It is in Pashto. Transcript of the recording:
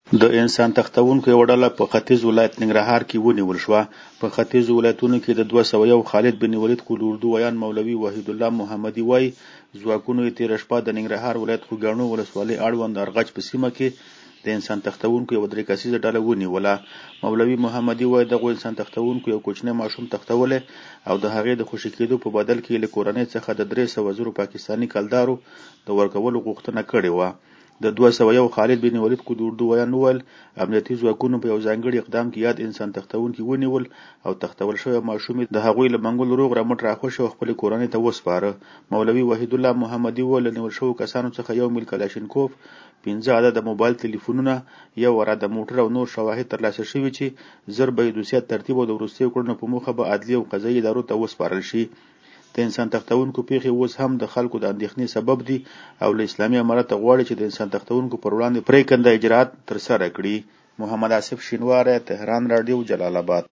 د انسان تختونکو یوه ډله په ختیځ ولایت ننګرهار کې ونیول شوه. په ختیځو ولایتونو کې د 201 خالد بن ولید قول اردو ویان مولوي وحید الله محمدي وایي ځواکونو یې تېره شپه د ننګرهار ولایت خوږیاڼو ولسوالۍ اړوند ارغچ په سیمه کې د انسان تختونکو یوه 3 کسیزه ډله ونیوله. مولوي محمدي وایي دغو انسان تختونکو یو کوچنی ماشوم تختولی او د هغې د خوشي کېدو په بدل کې له کورنۍ څخه د 300 زرو پاکستاني کلدارو د ورکولو غوښتنه کړې وه. د 201 خالد بن ولید قول اردو ویان وویل امنیتي ځواکونو په یو ځانګړي اقدام کې یاد انسان تختونکي ونیول او تختول شوی ماشوم د هغوی له منګول روغ رمټ راخوشي او خپلې کورنۍ ته وسپاره. مولوي وحید الله محمدي وویل له نیول شویو کسانو څخه 1 میل کلاشینکوف، 15 عدده موبایل تلیفونونه، 1 اراده موټر او نور شواهد ترلاسه شوي چې ژر به یې دوسیه ترتیب او د وروستیو کړنو په موخه به عدلي او قضایي ادارو ته وسپارل شي. د انسان تختونکو پیښې اوس هم د خلکو د اندېښنې سبب دي او له اسلامي امارته غواړي چې د انسان تختونکو پر وړاندې پرېکنده اجراات ترسره کړي. محمد آصف شینواری، تهران راډیو، جلال آباد.